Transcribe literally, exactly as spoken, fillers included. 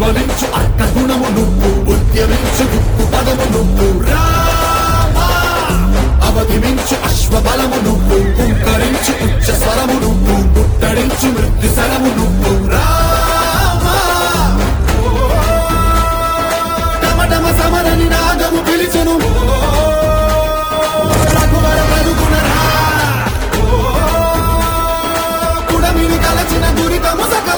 ప్రజ్వలించు అర్క గుణము నువ్వు ఉద్యమించు దుక్కు పదము నువ్వు రామా అవధి మించు అశ్వబలము నువ్వు హుంకరించు ఉచ్చ స్వరము నువ్వు ముట్టడించు మృత్యు శరము నువ్వు